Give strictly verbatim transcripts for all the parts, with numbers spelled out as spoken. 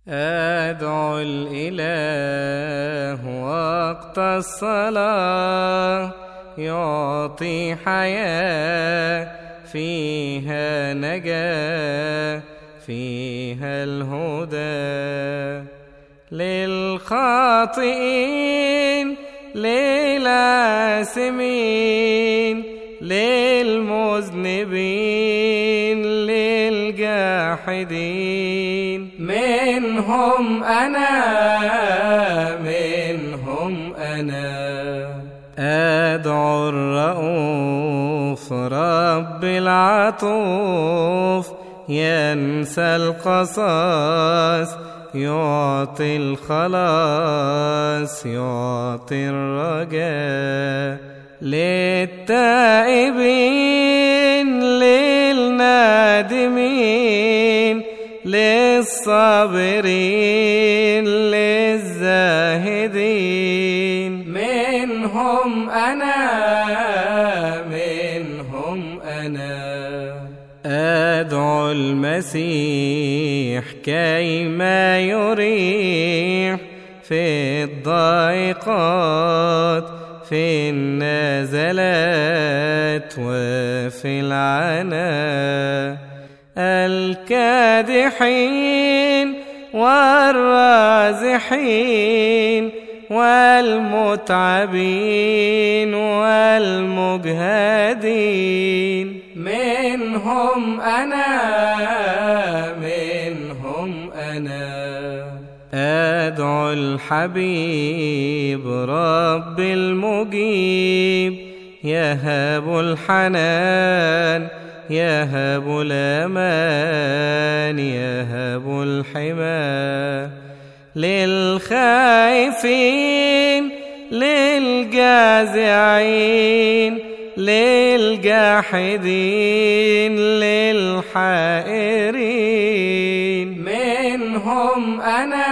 أدعو الإله وقت الصلاة، يعطي حياة فيها نجاة، فيها الهدى للخاطئين للآثمين للمذنبين للجاحدين. منهم أنا منهم أنا أدعو الرؤوف رب العطوف، ينسى القصاص يعطي الخلاص يعطي الرجاء للتائبين للنادمين للصابرين للزاهدين. منهم أنا منهم أنا أدعو المسيح كيما يريح في الضائقات في النزلات وفي العناء، الكادحين والرازحين والمتعبين والمجهدين. منهم أنا منهم أنا أدعو الحبيب رب المجيب، يهب الحنان يهب الأمان يهب الحمى للخائفين للجازعين للجاحدين للحائرين. منهم أنا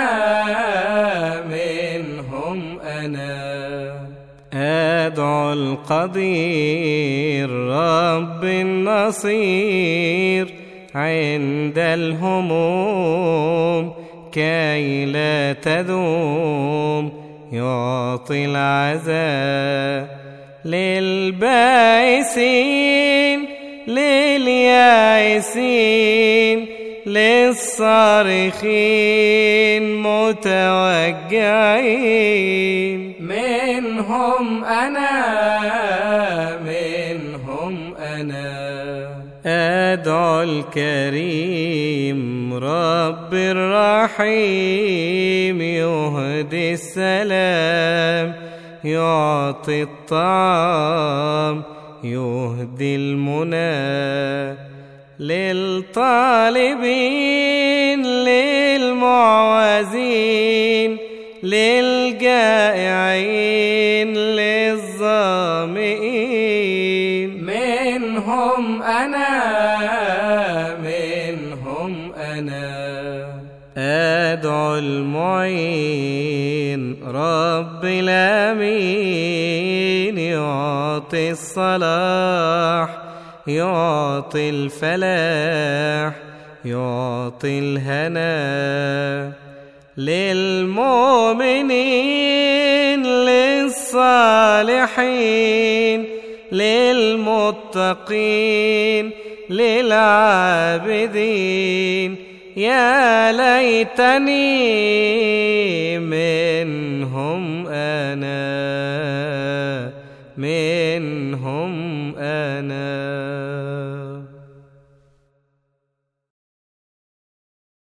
منهم أنا أدعو القدير رب النصير عند الهموم كي لا تذوم، يعطي العزاء للبائسين لليائسين للصارخين متوجعين. منهم أنا منهم أنا أدعو الكريم رب الرحيم، يهدي السلام يعطي الطعام يهدي المنى للطالبين للمعوزين للجائعين للظامئين. منهم أنا منهم أنا أدعو المعين رب الأمين، يعطي الصلاح يعطي الفلاح يعطي الهنا للمؤمنين للصالحين للمتقين للعابدين. يا ليتني منهم أنا منهم أنا